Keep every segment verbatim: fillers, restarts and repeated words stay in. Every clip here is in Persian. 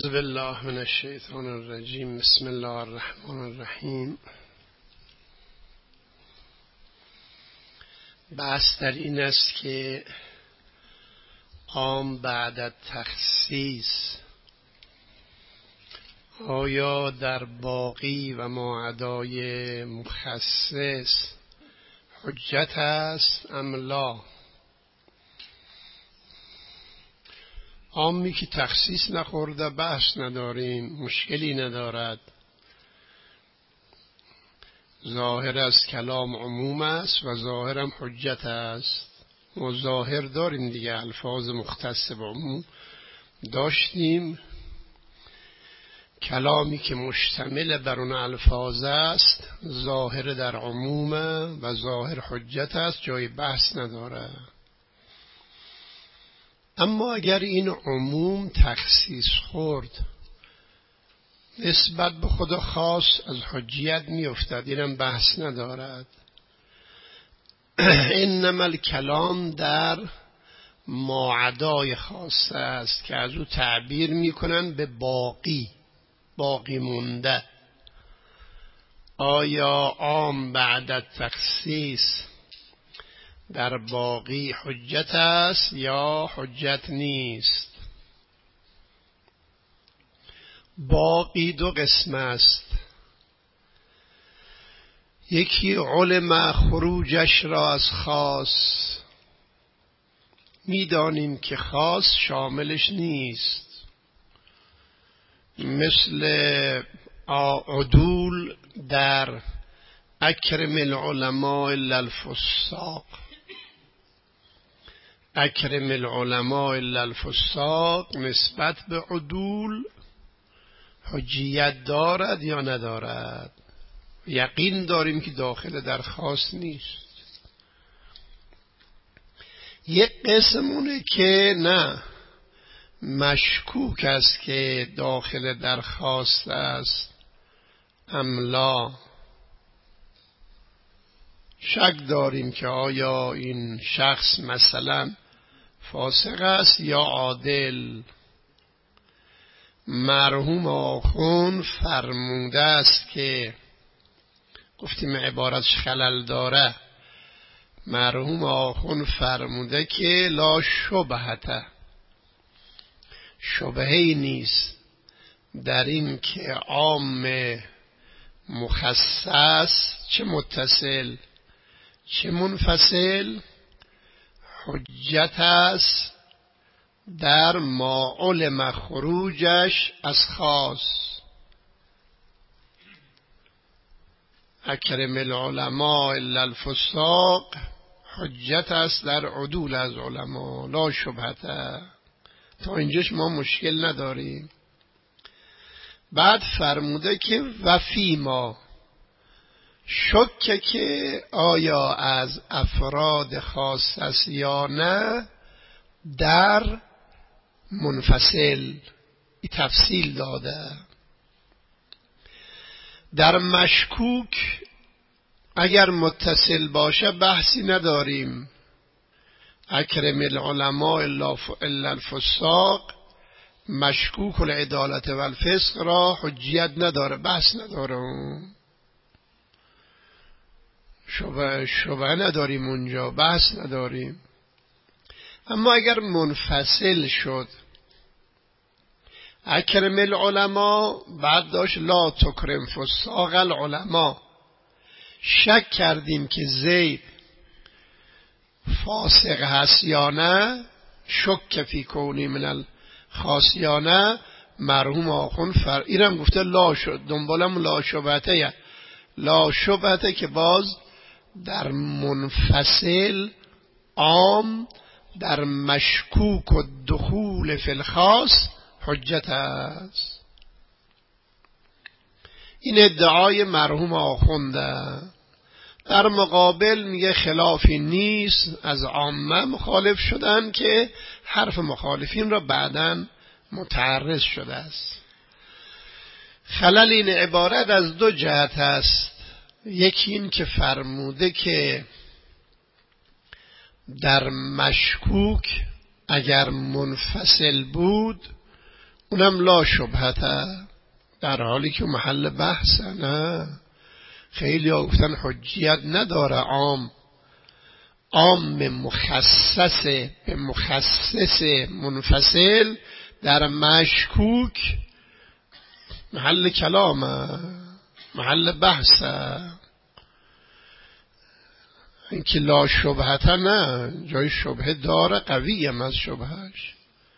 اعوذ بالله من الشیطان الرجیم. بسم الله الرحمن الرحیم. بحث در این است که عام بعد از تخصیص آیا در باقی و ما عدای مخصص حجت است ام لا؟ عامی که تخصیص نخورده بحث نداریم، مشکلی ندارد. ظاهر از کلام عموم است و ظاهرم حجت است. ما ظاهر داریم دیگه، الفاظ مختص به عموم داشتیم. کلامی که مشتمل بر اون الفاظ است ظاهر در عموم و ظاهر حجت است، جای بحث نداره. اما اگر این عموم تخصیص خورد نسبت به خود خاص از حجیت می افتد، اینم بحث ندارد. انما الکلام در ماعدای خاص است که از او تعبیر می کنن به باقی، باقی مونده. آیا عام بعد از تخصیص در باقی حجت است یا حجت نیست؟ باقی دو قسم است. یکی علم خروجش را از خاص، میدانیم که خاص شاملش نیست، مثل عدول در اکرم العلماء الا الفساق. اکرم العلماء الا الفساق نسبت به عدول حجیت دارد یا ندارد؟ یقین داریم که داخل در خاص نیست. یک قسمونه که نه، مشکوک است که داخل در خاص است ام لا. شک داریم که آیا این شخص مثلا فاسق است یا عادل. مرحوم آخوند فرموده است که گفتیم عبارتش خلل داره. مرحوم آخوند فرموده که لا شبهته، شبهه‌ای نیست در این که عام مخصص چه متصل چه منفصل حجت است در ما علم خروجش از خاص. اکرم العلماء الا الفساق حجت است در عدول از علما، لا شبهته. تا اینجاش ما مشکل نداریم. بعد فرموده که وفی ما شکه که آیا از افراد خاص است یا نه در منفصل، تفصیل داده. در مشکوک اگر متصل باشه بحثی نداریم. اکرم العلماء الا الفساق مشکوک العدالت و الفسق را حجیت نداره، بحث نداره، شبه, شبه نداریم اونجا، بحث نداریم. اما اگر منفصل شد اکرم العلماء بعد داشت لا تکرم فساق العلماء، شک کردیم که زید فاسق هست یا نه، شک فی کونی من الخاص یا نه. مرحوم آخون فر اینم گفته لا شد، دنبالم لا شبهته، لا شبهته که باز در منفصل عام در مشکوک و دخول فی الخاص حجت است. این ادعای مرحوم آخونده. در مقابل میگه خلافی نیست، از عامه مخالف شدن که حرف مخالفین را بعداً متعرض شده است. خلل این عبارت از دو جهت است. یکی این که فرموده که در مشکوک اگر منفصل بود اونم لا شبهته، در حالی که محل بحثه. نه، خیلی ها گفتن حجیت نداره عام عام مخصص به مخصص منفصل در مشکوک محل کلامه، محل بحثه. اینکه لا شبهته نه، جای شبهه داره، قوی هم از شبهش.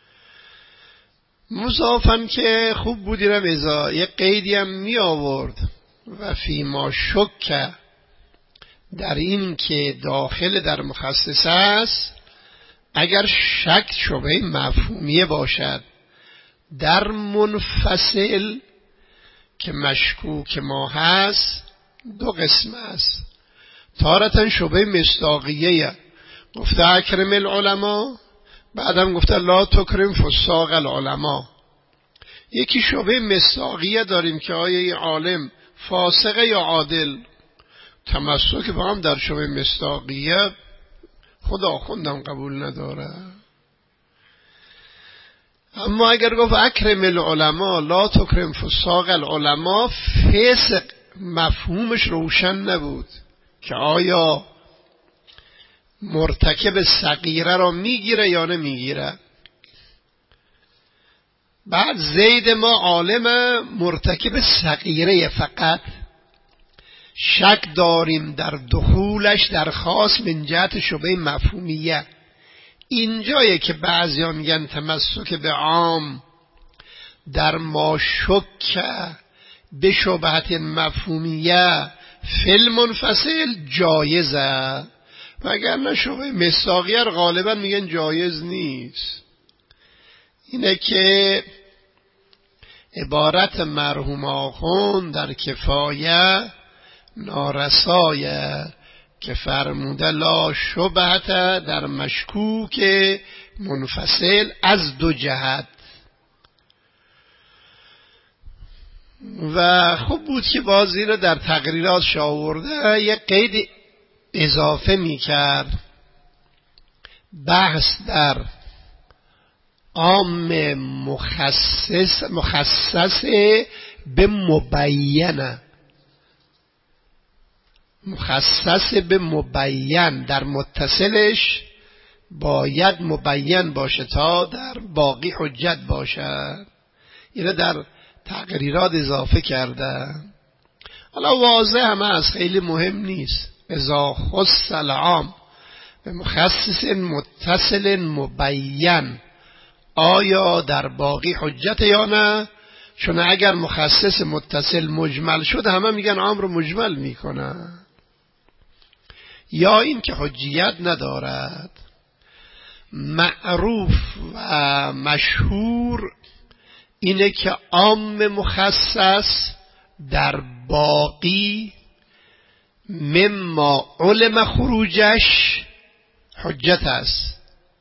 مضافن که خوب بودیرم ازا یه قیدی هم می آورد و فی ما شک، در این که داخل در مخصص است اگر شک شبهه مفهومیه باشد در منفصل که مشکوک ما هست دو قسم است. تارتن شبهه مصداقیه، گفته اکرم العلماء، بعدم گفته لا تکرم فساق العلماء. یکی شبهه مصداقیه داریم که آیا این عالم فاسقه یا عادل. تمسک با هم در شبهه مصداقیه خدا خوندم قبول نداره. اما اگر گفت اکرم العلماء لا تکرم فساق العلماء، فسق مفهومش روشن نبود که آیا مرتکب صغیره را میگیره یا نمیگیره. بعد زید ما عالم مرتکب صغیره، فقط شک داریم در دخولش در خاص من جهت شبهه مفهومیه. اینجایه که بعضیان میگن تمسک به عام در ما شک به شبهت مفهومیه فی منفصل جایزه، وگرنه شبهه مصداقیه غالبا میگن جایز نیست. اینه که عبارت مرحوم آخوند در کفایه نارسایه که فرموده لا شبهت در مشکوک منفصل از دو جهت. و خوب بود که بازی رو در تقریرات شاورده یک قید اضافه می کرد، بحث در عام مخصص مخصص به مبینه، مخصص به مبین در متصلش باید مبین باشه تا در باقی حجت باشد. اینه در تقریرات اضافه کرده. حالا واضح هم هست، خیلی مهم نیست. اذا خص العام به مخصص متصل مبین، آیا در باقی حجت یا نه؟ چون اگر مخصص متصل مجمل شد همه میگن عام رو مجمل میکنه، یا این که حجیت ندارد. معروف و مشهور اینه که عام مخصص در باقی مما علم خروجش حجت است،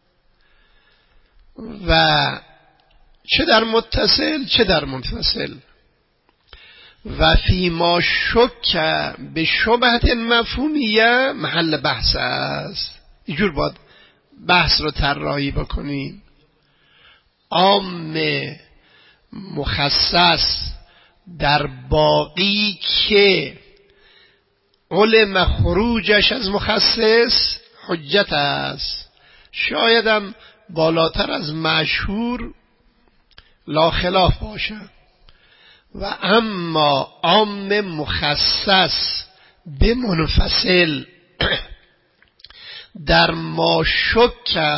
و چه در متصل چه در منفصل. و فیما شک به شبهت مفهومیه محل بحث است. اینجور باید بحث رو طراحی بکنیم. عام مخصص در باقی که علم خروجش از مخصص حجت است، شایدم بالاتر از مشهور لا خلاف باشه. و اما عام مخصص به منفصل در ما شک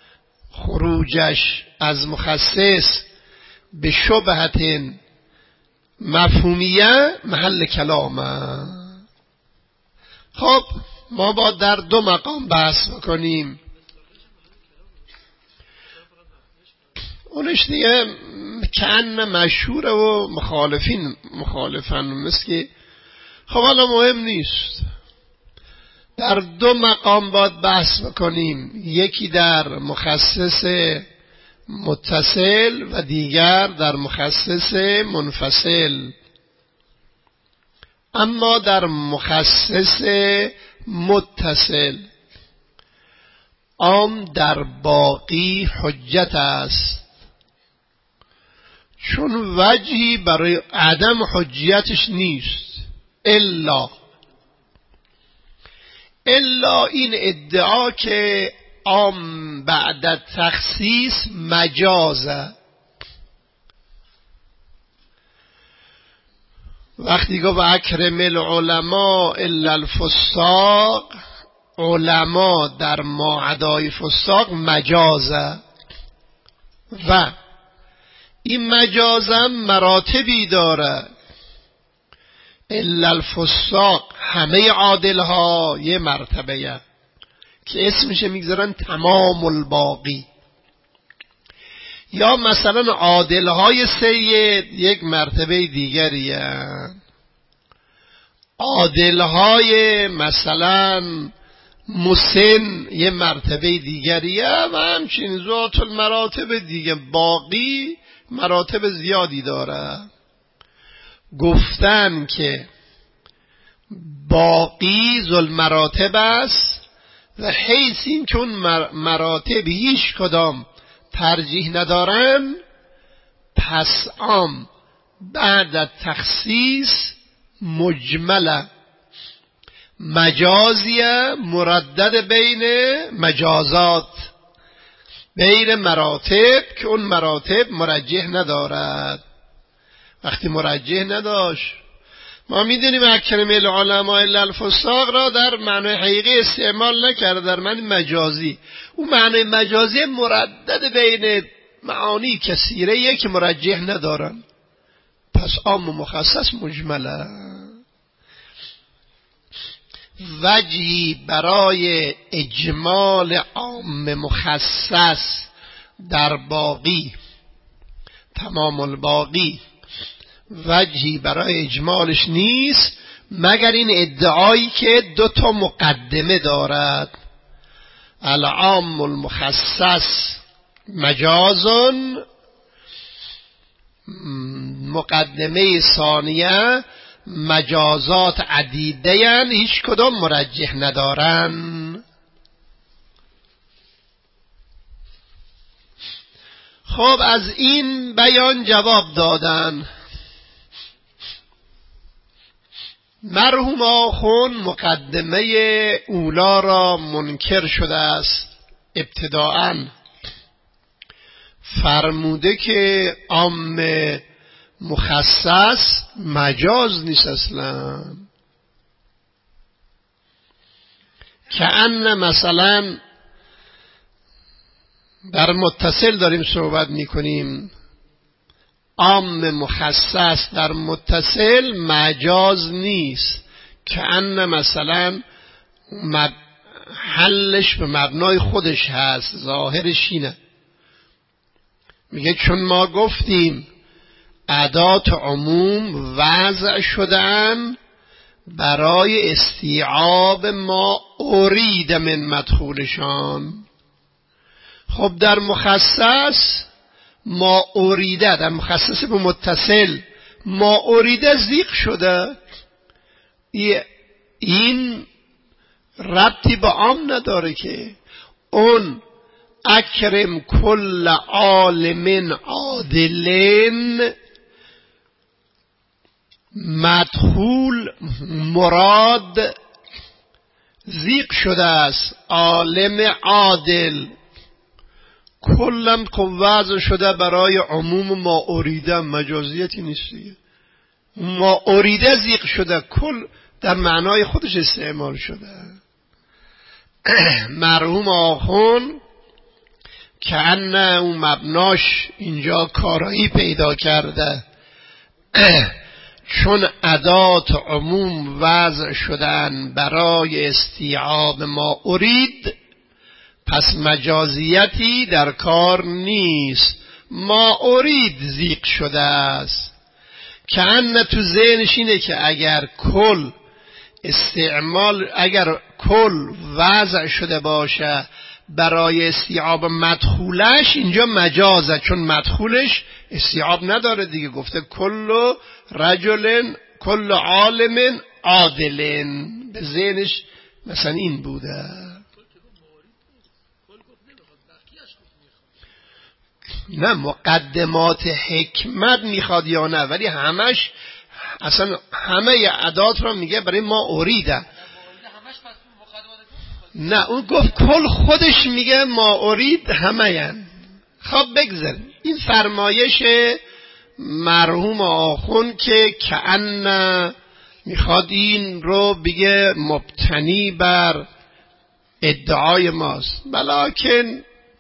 خروجش از مخصص به شبهت مفهومیه محل کلامه. خب ما با در دو مقام بحث بکنیم. اونش دیگه کن مشهوره و مخالفین مخالفن، مثل که خب حالا مهم نیست. در دو مقام باید بحث بکنیم، یکی در مخصص متصل و دیگر در مخصص منفصل. اما در مخصص متصل عام در باقی حجت است. چون وجهی برای عدم حجیتش نیست. الا الا این ادعا که عام بعد تخصیص مجازه. وقتی گفت اکرم العلماء الا الفساق، علما در ماعدای فساق مجازه و این مجازم مراتبی داره. الا الفساق همه عادل ها یه مرتبه که اسمش میگذارن تمام الباقی، یا مثلا عادل های سید یک مرتبه دیگریه، عادل های مثلا مسن یه مرتبه دیگریه و همچنین ذات المراتب دیگه. باقی مراتب زیادی داره. گفتن که باقی ذل مراتب است و حیث این چون مراتب هیچ کدام ترجیح ندارن، پس عام بعد تخصیص مجمله مجازیه مردد بین مجازات، بین مراتب که اون مراتب مرجح ندارد. وقتی مرجح نداشت، ما میدونیم اکرم العلماء الا الفساق را در معنی حقیقی استعمال نکرده، در معنی مجازی. اون معنی مجازی مردد بین معانی کثیره که مرجح ندارن، پس عام و مخصص مجمله. وجهی برای اجمال عام مخصص در باقی تمام الباقی وجهی برای اجمالش نیست مگر این ادعایی که دو تا مقدمه دارد. العام المخصص مجازن، مقدمه ثانیه مجازات عدیده ین هیچ کدام مرجح ندارن. خب از این بیان جواب دادن. مرحوم آخون مقدمه اولا را منکر شده است. ابتداءً فرموده که عام مخصص مجاز نیست اصلا، که ان مثلا در متصل داریم صحبت میکنیم، عام مخصص در متصل مجاز نیست، که ان مثلا حلش به مبنای خودش هست، ظاهرش اینه. میگه چون ما گفتیم ادات عموم وضع شدن برای استیعاب ما ارید من مدخولشان. خب در مخصص ما اریده، در مخصص به متصل ما اریده ذیق شده. این ربطی به عام نداره که اون اکرم کل عالم عادلن مدخول مراد ذیق شده است. عالم عادل کلم وضع شده برای عموم ما اریده، مجازیتی نیست دیگه. ما اریده ذیق شده، کل در معنای خودش استعمال شده. مرحوم آخون که انه اون مبناش اینجا کارایی پیدا کرده، چون ادات عموم وضع شدن برای استیعاب ما ارید، پس مجازیتی در کار نیست، ما ارید ذیق شده است. که ان تو ذهنش اینه که اگر کل استعمال، اگر کل وضع شده باشه برای استیعاب مدخولش، اینجا مجازه، چون مدخولش استیعاب نداره دیگه. گفته کل رجل کل عالم عادلن، به ذهنش مثلا این بوده. نه مقدمات حکمت میخواد یا نه، ولی همش اصلا همه ادات را میگه برای ما اریده. نه اون گفت کل خودش میگه ما ارید همه ین. خب بگذار این فرمایش مرحوم آخون که کأن میخواد این رو بگه مبتنی بر ادعای ماست، ولکن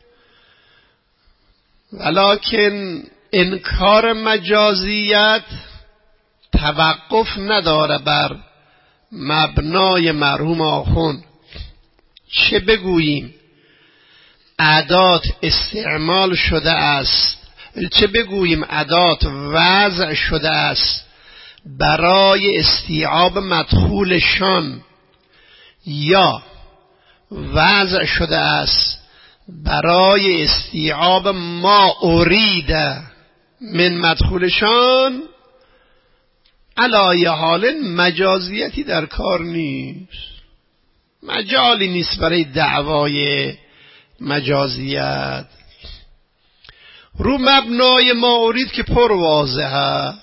ولکن انکار مجازیت توقف نداره بر مبنای مرحوم آخون. چه بگوییم ادات استعمال شده است، چه بگوییم ادات وضع شده است برای استیعاب مدخولشان، یا وضع شده است برای استیعاب ما ارید من مدخولشان، علای حال مجازیتی در کار نیست، مجالی نیست برای دعوای مجازیت. رو مبنای ما ارید که پر واضحه،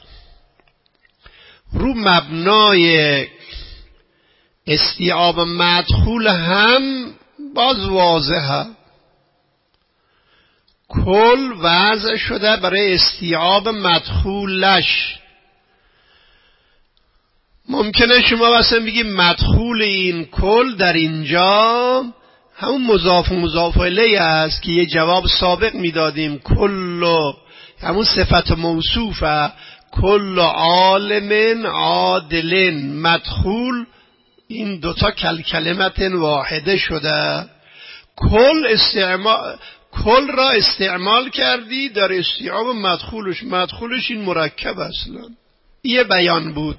رو مبنای استیعاب مدخول هم باز واضحه. کل وضع شده برای استیعاب مدخولش. ممکنه شما مثلا بگید مدخول این کل در اینجا همون مضاف و مضاف الیه است که یه جواب سابق میدادیم، کل همون صفت موصوفه، کل عالم عادل مدخول، این دوتا کل کلمت واحده شده. کل استعمال کل را استعمال کردی در استیعاب مدخولش، مدخولش این مرکب اصلا یه بیان بود.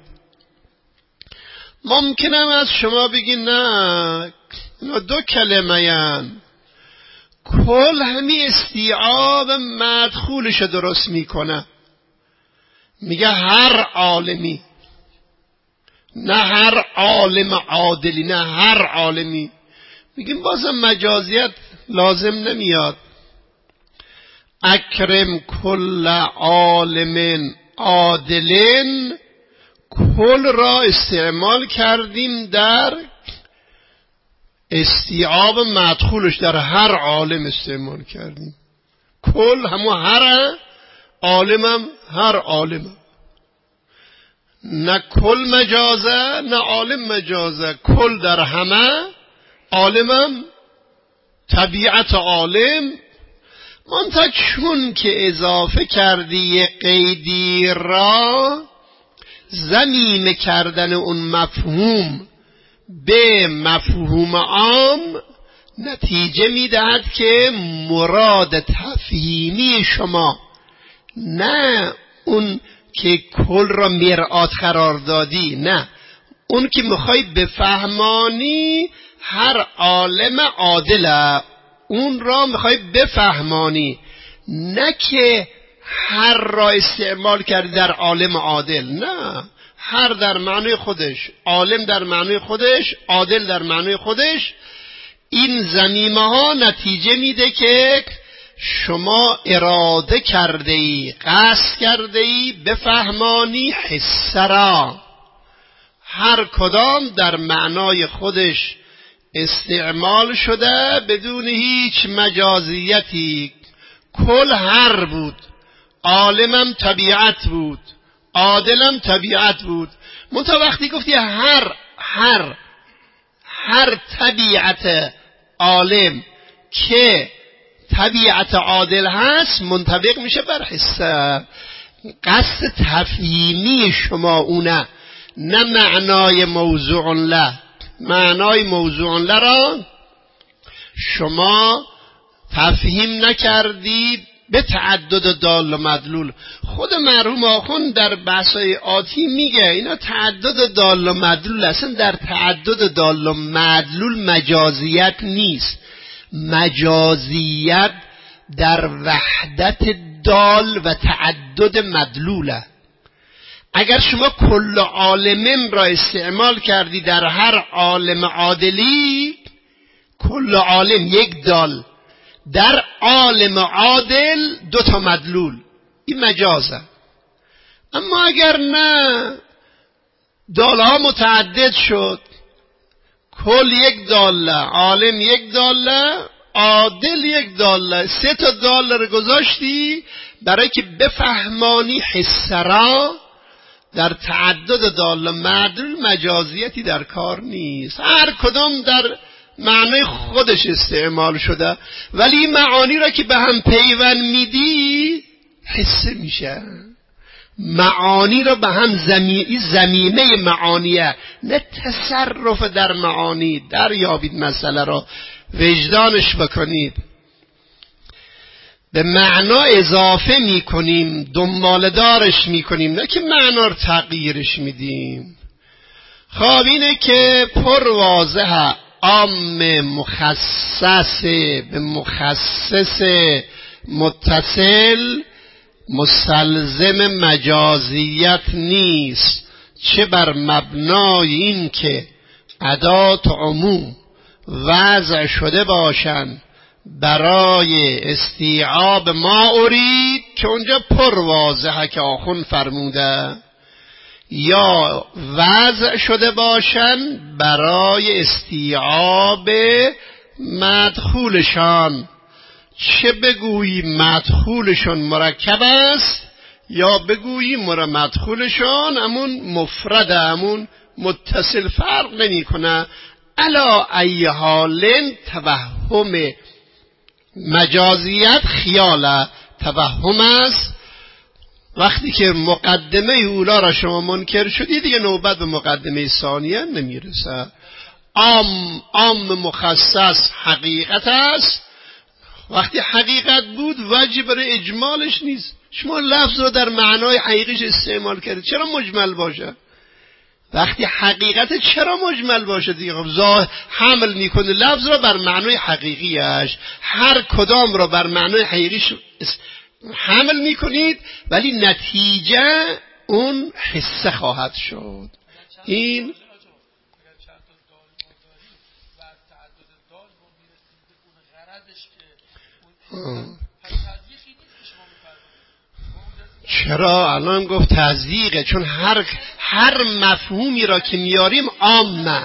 ممکنم از شما بگی نه دو کلمه یان، کل همی استیعاب مدخولش درست میکنه، میگه هر عالمی، نه هر عالم عادلی، نه هر عالمی. میگیم بازم مجازیت لازم نمیاد. اکرم کل عالم عادلین، کل را استعمال کردیم در استیعاب مدخولش، در هر عالم استعمال کردیم. کل همو هر عالمم، هر عالمم، نه کل مجازه نه عالم مجازه، کل در همه، عالمم طبیعت عالم. منتها چون که اضافه کردی یه قیدی را، ضمیم کردن اون مفهوم به مفهوم عام نتیجه میدهد که مراد تفهیمی شما، نه اون که کل را مرآت قرار دادی، نه اون که میخوای بفهمانی هر عالم عادله، اون را میخوای بفهمانی، نه که هر را استعمال کردی در عالم عادل. نه، هر در معنی خودش، عالم در معنی خودش، عادل در معنی خودش. این ضمیمه ها نتیجه میده که شما اراده کرده ای، قصد کرده ای بفهمانی حصه را، هر کدام در معنای خودش استعمال شده بدون هیچ مجازیتی. کل هر بود، عالمم طبیعت بود، عادلم طبیعت بود. منتها وقتی گفتی هر هر هر طبیعت عالم که طبیعت عادل هست منطبق میشه بر حصه. قصد تفهیمی شما اونه، نه معنای موضوع له. معنای موضوع له را شما تفهیم نکردی به تعدد دال و مدلول. خود مرحوم آخوند در بحثای آتی میگه اینا تعدد دال و مدلول، اصلا در تعدد دال و مدلول مجازیت نیست. مجازیت در وحدت دال و تعدد مدلوله. اگر شما کل عالمین را استعمال کردی در هر عالم عادلی، کل عالم یک دال در عالم عادل دو تا مدلول، این مجازه. اما اگر نه دالها متعدد شد، کل یک داله، عالم یک داله، عادل یک داله، سه تا داله رو گذاشتی برای که بفهمانی حس را در تعدد داله مدلول مجازیتی در کار نیست، هر کدام در معنی خودش استعمال شده، ولی این معانی را که به هم پیوند میدی حسه میشه. معانی را به هم زمینی زمینه معانیه، نه تصرف در معانی. دریابید مسئله را، وجدانش بکنید. به معنا اضافه میکنیم، دنبال دارش میکنیم، نه که معنا رو تغییرش میدیم. خب اینه که پر واضحه عام مخصص به مخصص متصل مستلزم مجازیت نیست، چه بر مبنای این که ادات عموم وضع شده باشند برای استیعاب ما ارید، که اونجا پر واضحه که آخون فرموده، یا وضع شده باشند برای استیعاب مدخولشان، چه بگویی مدخولشان مرکب است یا بگویی مدخولشان امون مفرد امون متصل، فرق نمی کنه. علا ای حال توهم مجازیت خیال توهم است. وقتی که مقدمه اولا را شما منکر شدی دیگه نوبت به مقدمه ثانیه نمیرسه. عام عام مخصص حقیقت است، وقتی حقیقت بود واجب برای اجمالش نیست. شما لفظ رو در معنای حقیقیش استعمال کردید، چرا مجمل باشه؟ وقتی حقیقت چرا مجمل باشه دیگه؟ خب ظاهر حمل میکنه لفظ رو بر معنای حقیقیش، هر کدام رو بر معنای حقیقیش حمل میکنید، ولی نتیجه اون حسه خواهد شد. این چرا الان گفت تضییقه؟ چون هر هر مفهومی را که میاریم عامه،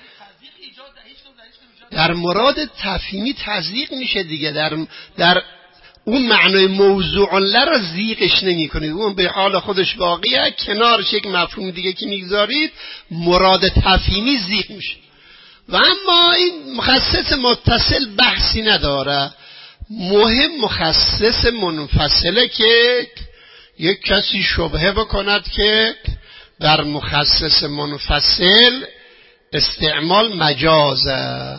در مراد تفهیمی تضییق میشه دیگه. در در اون معنای موضوع له را زیقش نمی کنید، اون به حال خودش باقیه، کنارش یک مفهوم دیگه که میگذارید مراد تفهیمی زیق میشه. و اما این مخصص متصل بحثی نداره، مهم مخصص منفصله که یک کسی شبهه بکند که در مخصص منفصل استعمال مجازه.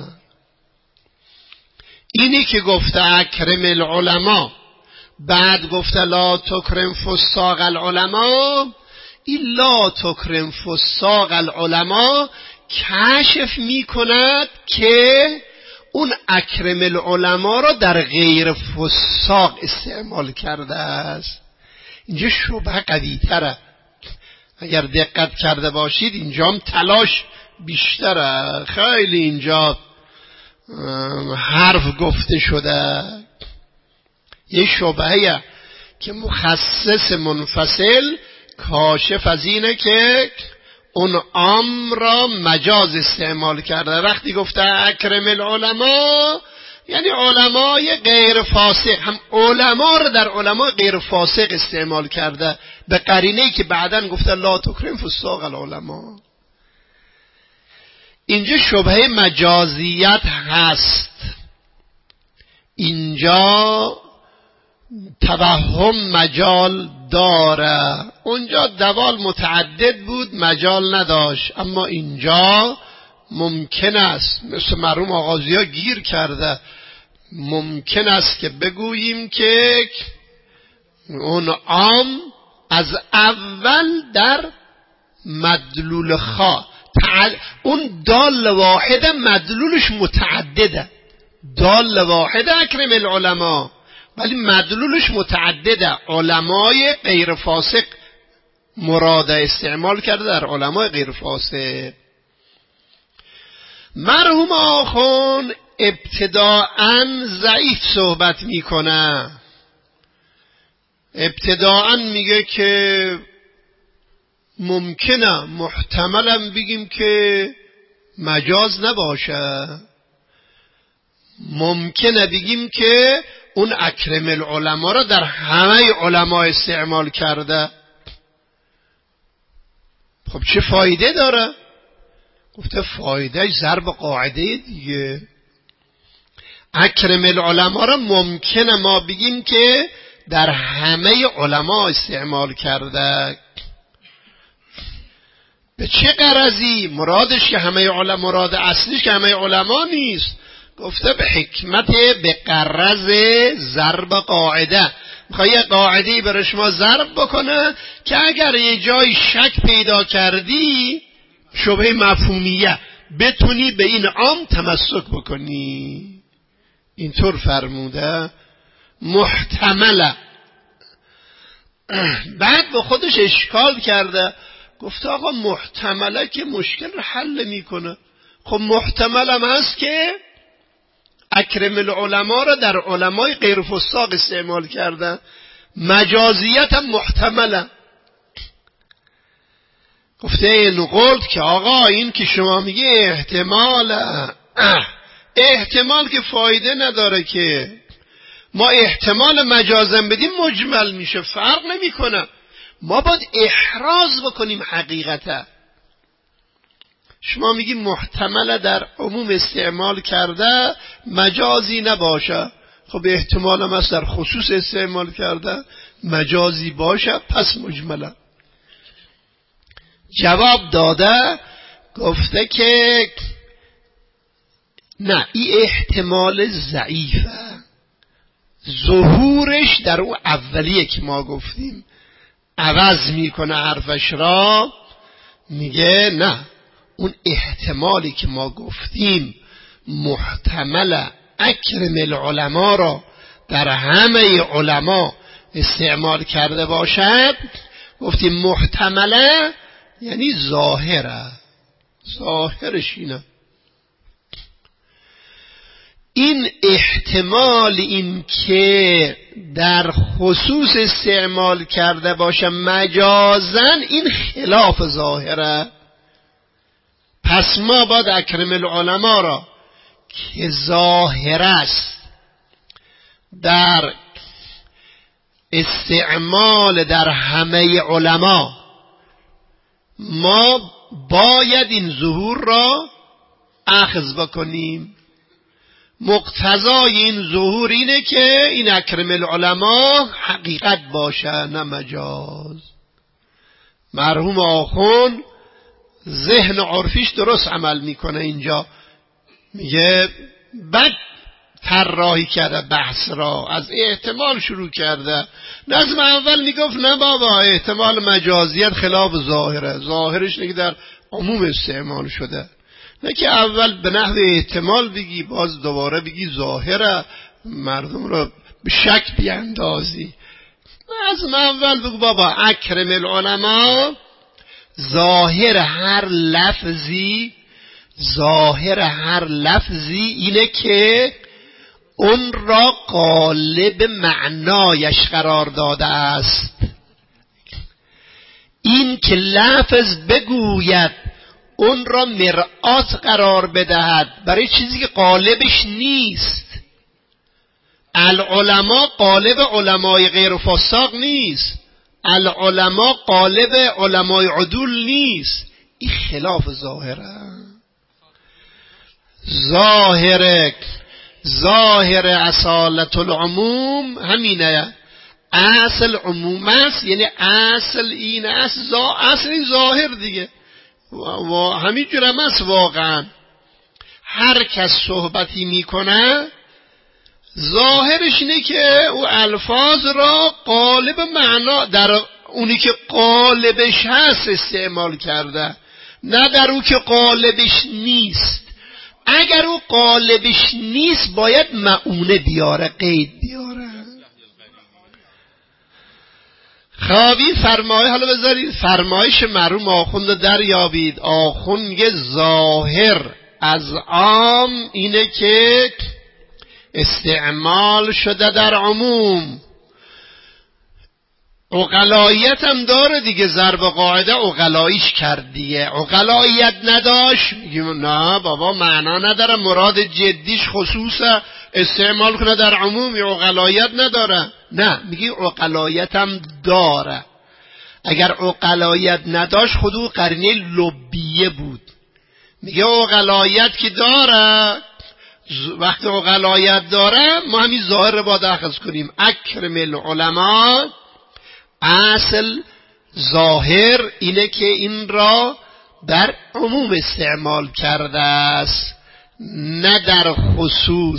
اینی که گفته اکرم العلماء، بعد گفته لا تکرم فساق العلماء، این لا تکرم فساق العلماء کشف می کند که اون اکرم العلماء را در غیر فساق استعمال کرده است. اینجا شبهه قوی تره، اگر دقت کرده باشید اینجا هم تلاش بیشتره، خیلی اینجا حرف گفته شده. یه شبهه که مخصص منفصل کاشف از اینه که اون عام را مجاز استعمال کرده. وقتی گفته اکرم العلماء یعنی علمای غیر فاسق، هم علما رو در علمای غیر فاسق استعمال کرده، به قرینه‌ای که بعداً گفته لا تکرم فساق العلماء. اینجا شبهه مجازیت هست، اینجا توهم مجال داره، اونجا دوال متعدد بود مجال نداشت، اما اینجا ممکن است، مثل مرحوم آغازی ها گیر کرده، ممکن است که بگوییم که اون عام از اول در مدلول خا، اون دال واحده مدلولش متعدده، دال واحده اکرم العلماء، ولی مدلولش متعدده. علمای غیر فاسق مراد استعمال کرده در علمای غیر فاسق. مرحوم آخون ابتداعاً ضعیف صحبت میکنه. ابتداعاً میگه که ممکنه محتملم بگیم که مجاز نباشه، ممکنه بگیم که اون اکرم العلماء را در همه علما استعمال کرده. خب چه فایده داره؟ گفته فایده ضرب قاعده دیگه. اکرم العلماء را ممکنه ما بگیم که در همه علما استعمال کرده. به چه غرضی؟ مرادش که همه علما، مراد اصلیش که همه علما نیست. گفته به حکمت به غرض ضرب قاعده. میخوای یه قاعده‌ای برای شما ضرب بکنه که اگر یه جای شک پیدا کردی، شبهه مفهومیه، بتونی به این عام تمسک بکنی. اینطور فرموده. محتمله. بعد به خودش اشکال کرده، گفته آقا محتمله که مشکل رو حل میکنه. خب محتمل هم هست که اکرم العلماء را در علمای غیر فساق استعمال کرده. مجازیت هم محتمله. گفته این قلت که آقا این که شما میگه احتمال، احتمال که فایده نداره، که ما احتمال مجازم بدیم مجمل میشه، فرق نمیکنه. ما باید احراز بکنیم حقیقتا. شما میگی محتمل در عموم استعمال کرده، مجازی نباشه. خب احتمال هم است در خصوص استعمال کرده، مجازی باشه، پس مجمله. جواب داده، گفته که نه، این احتمال ضعیفه. ظهورش در اون اولیه که ما گفتیم عوض میکنه حرفش را. میگه نه، اون احتمالی که ما گفتیم محتمل اکرم العلماء را در همه علما استعمال کرده باشد، گفتیم محتمله یعنی ظاهره. ظاهرش اینه. این احتمال این که در خصوص استعمال کرده باشه مجازن، این خلاف ظاهره. پس ما باید اکرم العلماء را که ظاهر است در استعمال در همه علما، ما باید این ظهور را اخذ بکنیم. مقتضای این ظهور اینه که این اکرم العلماء حقیقت باشه، نه مجاز. مرحوم آخوند ذهن عرفیش درست عمل میکنه. اینجا میگه بد طراحی کرده بحث را، از احتمال شروع کرده. نظم اول میگفت نه بابا، احتمال مجازیت خلاف ظاهره، ظاهرش نگه در عموم استعمال شده. نه که اول به نحو احتمال بگی، باز دوباره بگی ظاهره، مردم را به شک بیاندازی. نظم اول بگو بابا اکرم العلماء، ظاهر هر لفظی، ظاهر هر لفظی اینه که اون را قالب معنایش قرار داده است. این که لفظ بگوید اون را مرآت قرار بدهد برای چیزی که قالبش نیست. العلماء قالب علمای غیر فساق نیست، العلماء قالب علمای عدول نیست. این خلاف ظاهره. ظاهر ظاهر اصالت العموم همینه، اصل عموم است، یعنی اصل این است، اصل این ظاهر دیگه. و همین جورم است واقعا. هر کس صحبتی میکنه ظاهرش اینه که او الفاظ را قالب معنا در اونی که قالبش هست استعمال کرده، نه در اون که قالبش نیست. اگر او قالبش نیست باید معونه بیاره، قید بیاره. خوابی فرمایش، حالا بذارید فرمایش مرحوم آخوند رو دریابید. آخوند میگه ظاهر از عام اینه که استعمال شده در عموم. عقلاییت هم داره دیگه، ضرب قاعده عقلاییش کرد دیگه. عقلاییت نداشت میگیم نه بابا معنا نداره، مراد جدیش خصوصه، استعمال کنه در عموم، عقلاییت نداره. نه میگی عقلاییت هم داره. اگر عقلاییت نداشت خودو قرینه لبیه بود. میگه عقلاییت که داره، وقتی عقلاییت داره ما همین ظاهر رو باید اخذ کنیم. اکرم العلماء، اصل ظاهر اینه که این را در عموم استعمال کرده است نه در خصوص.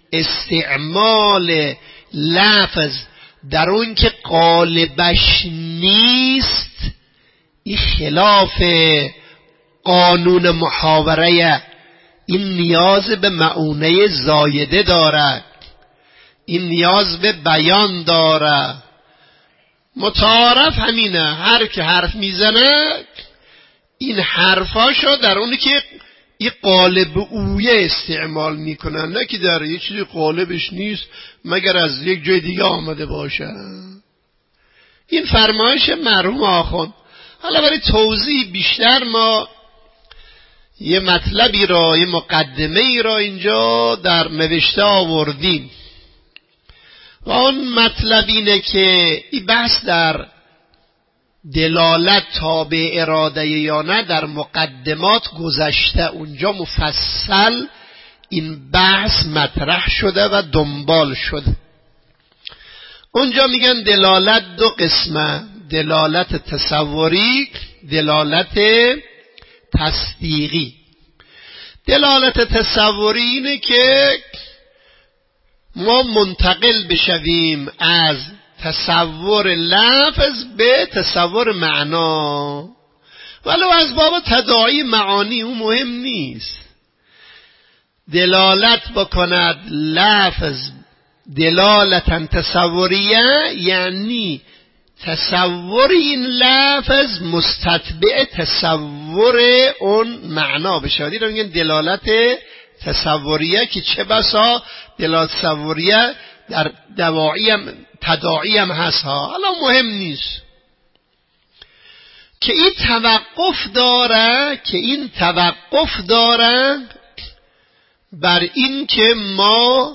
استعمال لفظ در اون که قالبش نیست این خلاف قانون محاوره، این نیاز به معونه زایده دارد، این نیاز به بیان داره. متعارف همینه، هر که حرف میزنه این حرفاشو در اونی که این قالب اویه استعمال میکنن، نه که در یه چیزی قالبش نیست مگر از یک جای دیگه آمده باشه. این فرمایش مرحوم آخوند. حالا برای توضیح بیشتر ما یه مطلبی را، یه مقدمه ای را اینجا در نوشته آوردیم و اون مطلب اینه که این بحث در دلالت تابع اراده یا نه در مقدمات گذشته، اونجا مفصل این بحث مطرح شده و دنبال شده. اونجا میگن دلالت دو قسمه، دلالت تصوری، دلالت تصدیقی. دلالت تصوری اینه که ما منتقل بشویم از تصور لفظ به تصور معنا، ولو از باب تداعی معانی اون مهم نیست. دلالت بکند لفظ دلالتا تصوریه، یعنی تصور این لفظ مستتبع تصور اون معنا بشه. دیدم میگن دلالت تصوریه که چه بسا دلالت تصوریه در دواعی هم تداعی هم هست ها، حالا مهم نیست. که این توقف داره که این توقف داره بر این که ما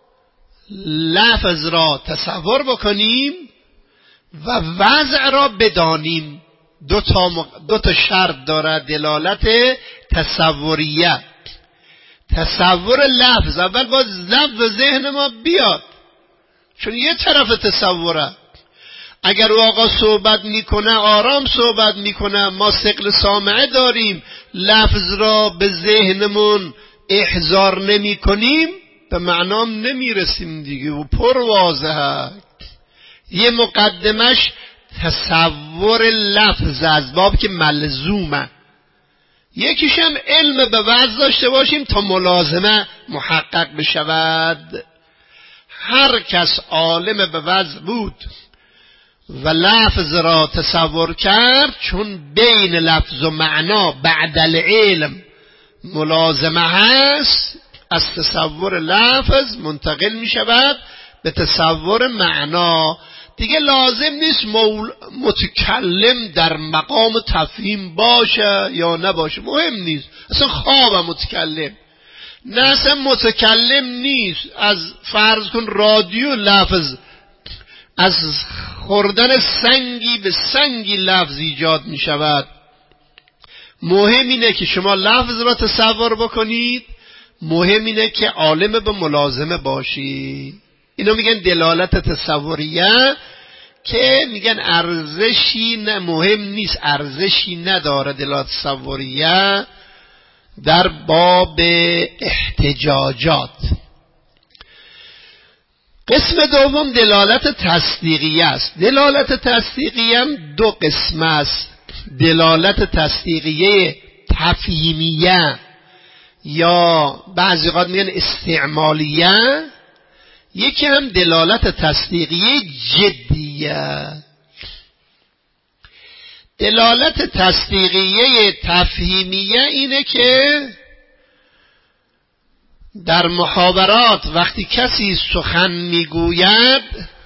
لفظ را تصور بکنیم و وضع را بدانیم. دو تا, مق... دو تا شرط داره دلالت تصوریه. تصور لفظ، اول باید لفظ ذهن ما بیاد، چون یه طرف تصوره. اگر او آقا صحبت میکنه آرام صحبت میکنه، ما ثقل سامعه داریم، لفظ را به ذهنمون احضار نمی کنیم، به معنام نمیرسیم دیگه و پر واضحه. یه مقدمش تصور لفظ از باب که ملزومه، یکیش هم علم به وضع داشته باشیم تا ملازمه محقق بشود. هر کس عالم به وضع بود و لفظ را تصور کرد، چون بین لفظ و معنا بعد العلم ملازمه هست، از تصور لفظ منتقل می شود به تصور معنا. دیگه لازم نیست مول... متکلم در مقام تفهیم باشه یا نباشه، مهم نیست. اصلا خواب متکلم نه، اصلا متکلم نیست. از فرض کن رادیو لفظ، از خوردن سنگی به سنگی لفظ ایجاد می شود. مهم اینه که شما لفظ را تصور بکنید، مهم اینه که عالم به ملازمه باشی. اینو میگن دلالت تصوریه، که میگن ارزشی نه، مهم نیست، ارزشی نداره دلالت تصوریه در باب احتجاجات. قسم دوم دلالت تصدیقیه است. دلالت تصدیقیه هم دو قسم است. دلالت تصدیقیه تفهیمیه یا بعضی وقت میگن استعمالیه، یکی هم دلالت تصدیقیه جدیه. دلالت تصدیقیه تفهیمیه اینه که در محاورات وقتی کسی سخن میگوید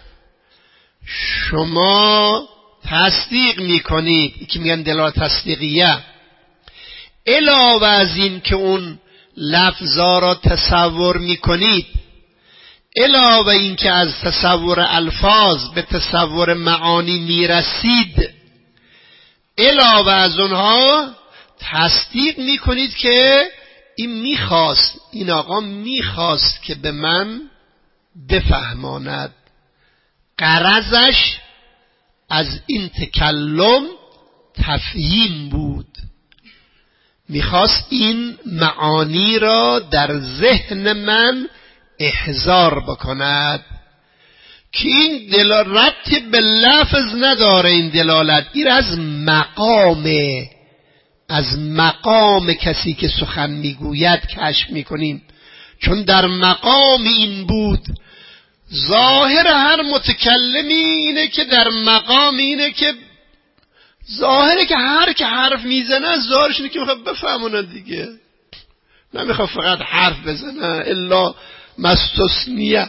شما تصدیق میکنید، که میگن دلالت تصدیقیه، علاوه از این که اون لفظا را تصور میکنید، علاوه این که از تصور الفاظ به تصور معانی میرسید، علاوه از اونها تصدیق میکنید که این میخواست، این آقا میخواست که به من بفهماند، غرضش از این تکلم تفهیم بود، میخواست این معانی را در ذهن من احضار بکند که این دلالت ربطی به لفظ نداره. این دلالت این از مقامه، از مقام کسی که سخن میگوید کشف میکنیم، چون در مقام این بود. ظاهر هر متکلمی اینه که در مقام اینه که ظاهره که هر که حرف میزنه ظاهرش اینه که میخواد بفهمونه دیگه، نمیخواد فقط حرف بزنه الا مستثنیه.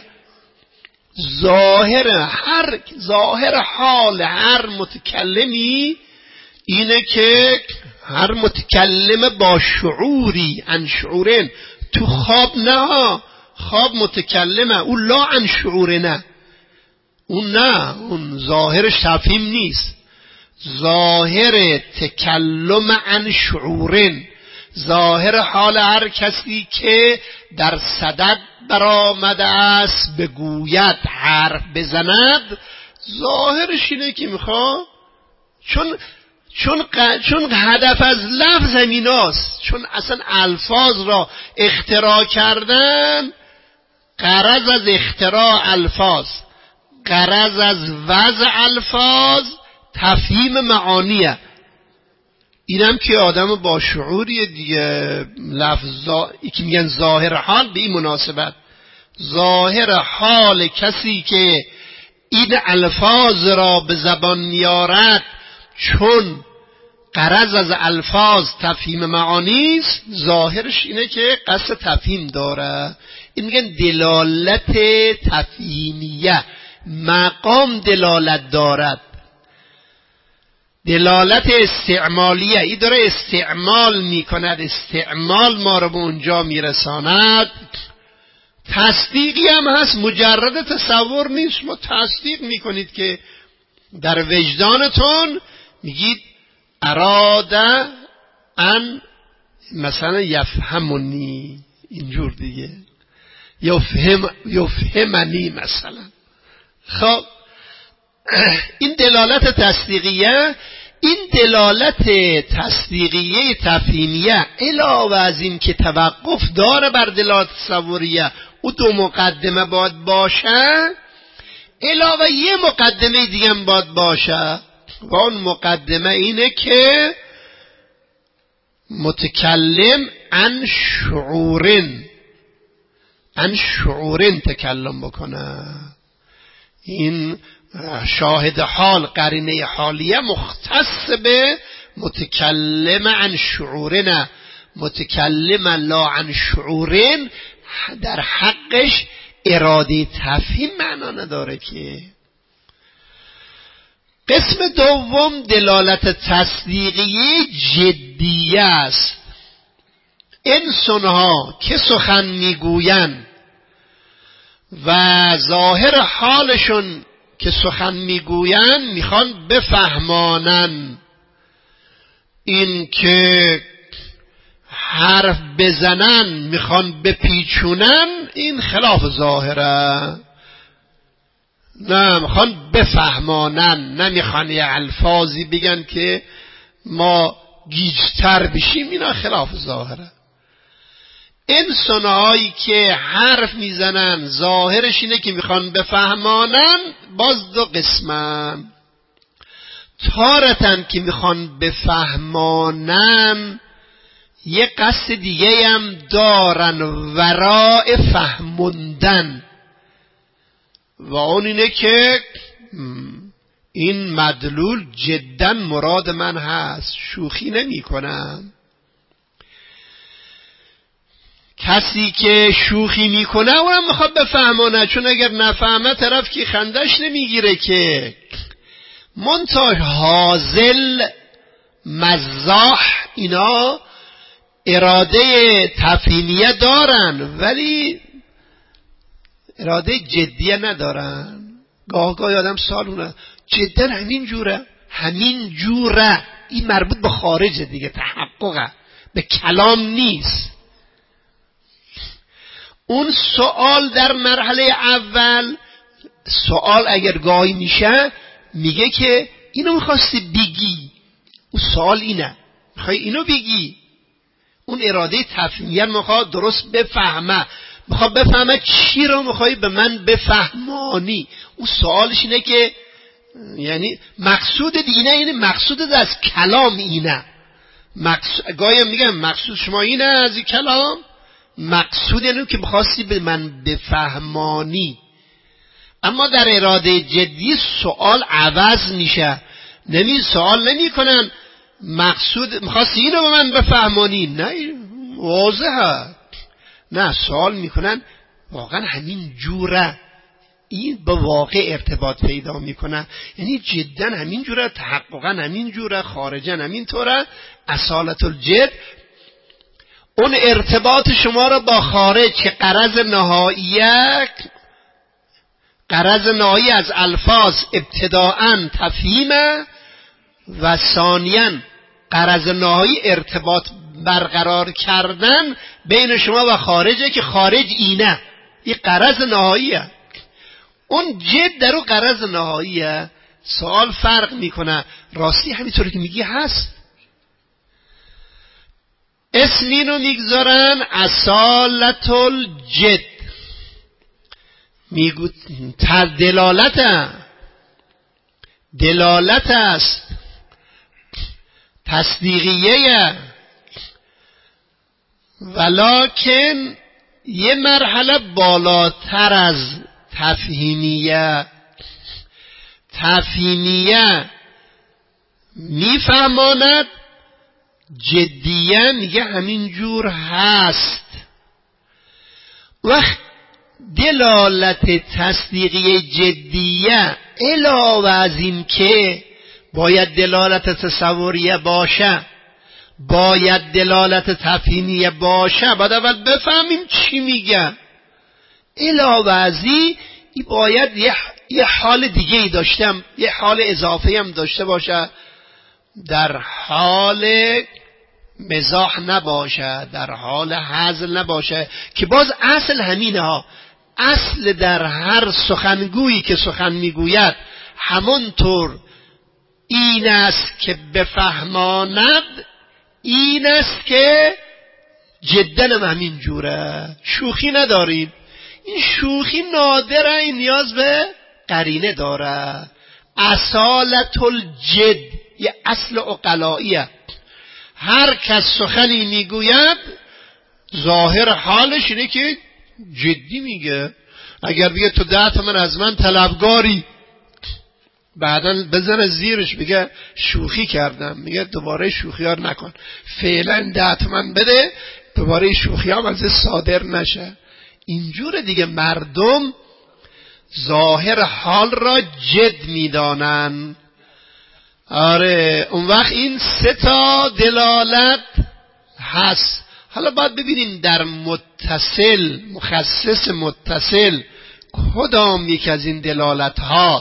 ظاهر هر ظاهر حال هر متکلمی اینه که هر متکلم با شعوری، عن شعورن، تو خواب نه، خواب متکلمه، اون لا عن شعور، نه اون نه اون ظاهرش تفهیم نیست، ظاهر تکلم عن شعورن، ظاهر حال هر کسی که در صدد برآمده است بگوید، حرف بزند، ظاهرش اینه که میخواد، چون چون چون هدف از لفظ همیناست، چون اصلا الفاظ را اختراع کردن، غرض از اختراع الفاظ، غرض از وضع الفاظ تفهیم معانیه. اینم که آدم با شعوریه دیگه. لفظا که میگن ظاهر حال به این مناسبت، ظاهر حال کسی که این الفاظ را به زبان میارد، چون غرض از الفاظ تفهیم معانی است، ظاهرش اینه که قصد تفهیم داره. این میگن دلالت تفهیمیه، مقام دلالت دارد، دلالت استعمالیه، این داره استعمال میکند، استعمال ما رو به اونجا میرساند. تصدیقی هم هست، مجرد تصور نیست، ما تصدیق میکنید که در وجدانتون میگید اراده ان مثلا یفهمونی، اینجور دیگه، یفهم یفهمنی مثلا. خب این دلالت تصدیقیه. این دلالت تصدیقیه تفهیمیه علاوه از این که توقف داره بر دلالت تصوریه، او دو مقدمه باید باشه، علاوه یه مقدمه دیگه هم باید باشه و اون مقدمه اینه که متکلم عن شعورن، عن شعورن تکلم بکنه. این شاهد حال، قرینه حالیه مختص به متکلم عن شعورن، متکلم لا عن شعورن در حقش اراده تفهیم معنا نداره که. قسم دوم دلالت تصدیقی جدیه است. انسانها که سخن میگویند و ظاهر حالشون که سخن میگویند میخوان بفهمانن، این که حرف بزنن میخوان بپیچونن، این خلاف ظاهره. نه، میخوان بفهمانن، نمیخوان یه الفاظی بگن که ما گیجتر بشیم، اینا خلاف ظاهره. انسانهایی که حرف میزنن ظاهرش اینه که میخوان بفهمانن، باز دو قسمن. تارتن که میخوان بفهمانن یه قصد دیگه هم دارن، وراء فهموندن، و اون اینه که این مدلول جدا مراد من هست، شوخی نمی کنم. کسی که شوخی میکنه اونم میخواد بفهمانه، چون اگر نفهمه طرف که خندش نمیگیره که. منتها هازل، مزاح، اینا اراده تفهیمیه دارن ولی اراده جدیه ندارن. گاه گاه آدم سالونه جدا همین جوره همین جوره، این مربوط به خارجه دیگه، تحققه، به کلام نیست. اون سوال در مرحله اول، سوال اگر گاهی میشه میگه که اینو میخواستی بگی، اون سوال اینه، میخوای اینو بگی. اون اراده تفهیمیه میخواد درست بفهمه، میخواد بفهمه چی رو میخوای به من بفهمانی. اون سوالش اینه که یعنی مقصود اینه، یعنی مقصود از کلام اینه. مقصود گاهی میگم مقصود شما اینه از این کلام، مقصود اینه که میخواستی به من بفهمانی. اما در اراده جدی سوال عوض میشه، نمی سوال نمی کنن مقصود میخواستی اینو به من بفهمانی، نه واضحه، نه سوال میکنن واقعا همین جوره، این به واقع ارتباط پیدا میکنه، یعنی جدا همین جوره، تحققا همین جوره، خارجا همین طوره. اصالت الجد اون ارتباط شما رو با خارج که غرض نهاییه، غرض نهایی از الفاظ ابتداءً تفهیمه و ثانیاً غرض نهایی ارتباط برقرار کردن بین شما و خارجه که خارج اینه، این غرض نهاییه. اون جد در اون غرض نهاییه. سوال فرق میکنه. راستی همینطوری که میگی هست. اسم اینو میگذارن اصالت الجد، میگو دلالت دلالت است، تصدیقیه، ولکن یه مرحله بالاتر از تفهیمیه. تفهیمیه میفهماند، جدیه میگه همین جور هست. وقت دلالت تصدیقی جدیه علاوه از این که باید دلالت تصوریه باشه، باید دلالت تفهیمیه باشه، باید اول بفهمیم چی میگن. علاوه از این باید یه, یه حال دیگه ای داشتم، یه حال اضافه هم داشته باشه، در حال مزاح نباشه، در حال هزل نباشه، که باز اصل همینه ها. اصل در هر سخنگویی که سخن میگوید همونطور این است که بفهماند، این است که جدن همین جوره، شوخی نداریم. این شوخی نادره، این نیاز به قرینه داره. اصالت الجد یه اصل عقلائیه. هر کس سخنی میگوید ظاهر حالش اینه که جدی میگه. اگر بگه تو ده تومن از من طلبگاری، بعداً بزنه زیرش بگه شوخی کردم، میگه دوباره شوخی ها نکن، فعلا ده تومن بده، دوباره شوخی ها از صادر نشه. اینجور دیگه مردم ظاهر حال را جد میدانن. آره، اون وقت این سه تا دلالت هست. حالا باید ببینیم در متصل، مخصص متصل، کدام یک از این دلالت ها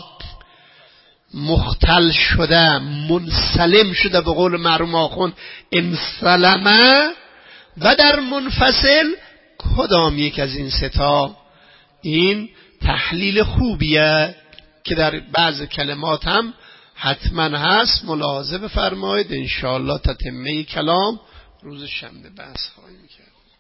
مختل شده، منسلم شده، به قول مرحوم آخوند انسلمه، و در منفصل کدام یک از این سه تا. این تحلیل خوبیه که در بعض کلمات هم حتما هست. ملاحظه بفرمایید. انشاءالله تتمه کلام روز شنبه بحث خواهیم کرد.